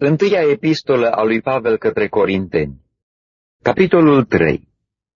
Întâia epistolă a lui Pavel către Corinteni. Capitolul 3.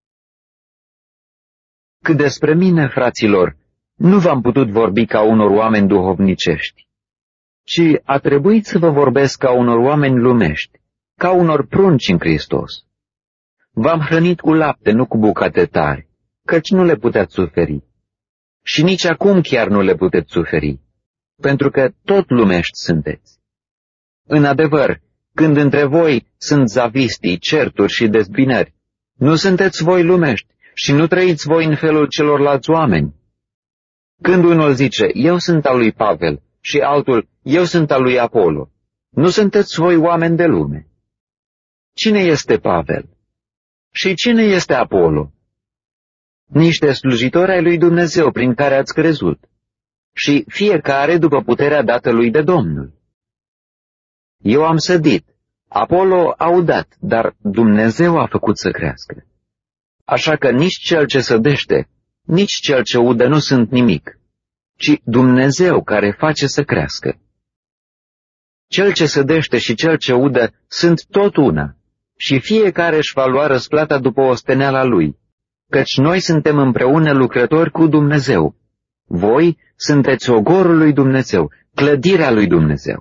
Cât despre mine, fraților, nu v-am putut vorbi ca unor oameni duhovnicești, ci a trebuit să vă vorbesc ca unor oameni lumești, ca unor prunci în Hristos. V-am hrănit cu lapte, nu cu bucate tari, căci nu le puteți suferi. Și nici acum chiar nu le puteți suferi, pentru că tot lumești sunteți. În adevăr, când între voi sunt zavistii, certuri și dezbinări, nu sunteți voi lumești și nu trăiți voi în felul celorlalți oameni. Când unul zice, eu sunt al lui Pavel, și altul, eu sunt al lui Apollo, nu sunteți voi oameni de lume. Cine este Pavel? Și cine este Apollo? Niște slujitori ai lui Dumnezeu prin care ați crezut, și fiecare după puterea dată lui de Domnul. Eu am sădit, Apollo a udat, dar Dumnezeu a făcut să crească. Așa că nici cel ce sădește, nici cel ce udă nu sunt nimic, ci Dumnezeu care face să crească. Cel ce sădește și cel ce udă sunt tot una, și fiecare își va lua răsplata după osteneala lui, căci noi suntem împreună lucrători cu Dumnezeu. Voi sunteți ogorul lui Dumnezeu, clădirea lui Dumnezeu.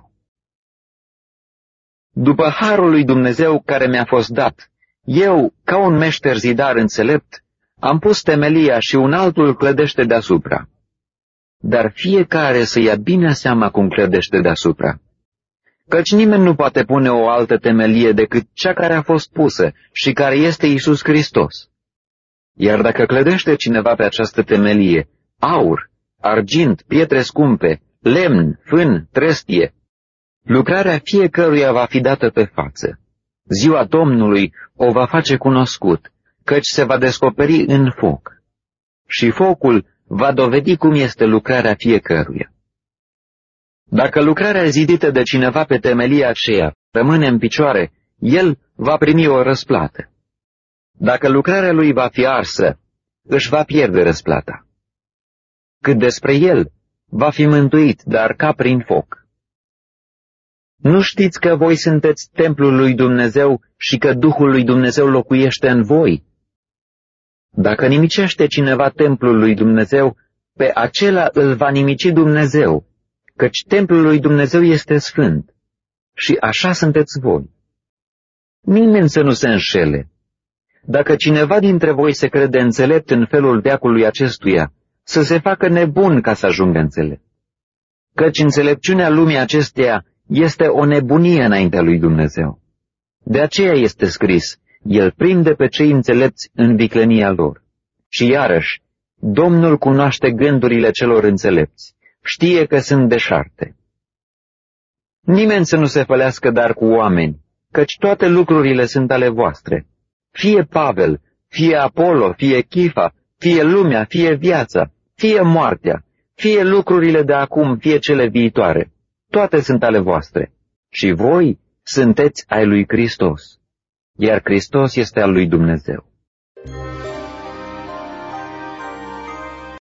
După harul lui Dumnezeu care mi-a fost dat, eu, ca un meșter zidar înțelept, am pus temelia și un altul clădește deasupra. Dar fiecare să ia bine seama cum clădește deasupra, căci nimeni nu poate pune o altă temelie decât cea care a fost pusă și care este Iisus Hristos. Iar dacă clădește cineva pe această temelie, aur, argint, pietre scumpe, lemn, fân, trestie, lucrarea fiecăruia va fi dată pe față. Ziua Domnului o va face cunoscut, căci se va descoperi în foc. Și focul va dovedi cum este lucrarea fiecăruia. Dacă lucrarea zidită de cineva pe temelia aceea rămâne în picioare, el va primi o răsplată. Dacă lucrarea lui va fi arsă, își va pierde răsplata. Cât despre el, va fi mântuit, dar ca prin foc. Nu știți că voi sunteți templul lui Dumnezeu și că Duhul lui Dumnezeu locuiește în voi? Dacă nimicește cineva templul lui Dumnezeu, pe acela îl va nimici Dumnezeu, căci templul lui Dumnezeu este sfânt. Și așa sunteți voi. Nimeni să nu se înșele. Dacă cineva dintre voi se crede înțelept în felul veacului acestuia, să se facă nebun ca să ajungă înțelept. Căci înțelepciunea lumii acesteia este o nebunie înaintea lui Dumnezeu. De aceea este scris, El prinde pe cei înțelepți în viclenia lor. Și iarăși, Domnul cunoaște gândurile celor înțelepți, știe că sunt deșarte. Nimeni să nu se fălească dar cu oameni, căci toate lucrurile sunt ale voastre. Fie Pavel, fie Apollo, fie Chifa, fie lumea, fie viața, fie moartea, fie lucrurile de acum, fie cele viitoare. Toate sunt ale voastre. Și voi sunteți ai lui Hristos, iar Hristos este al lui Dumnezeu.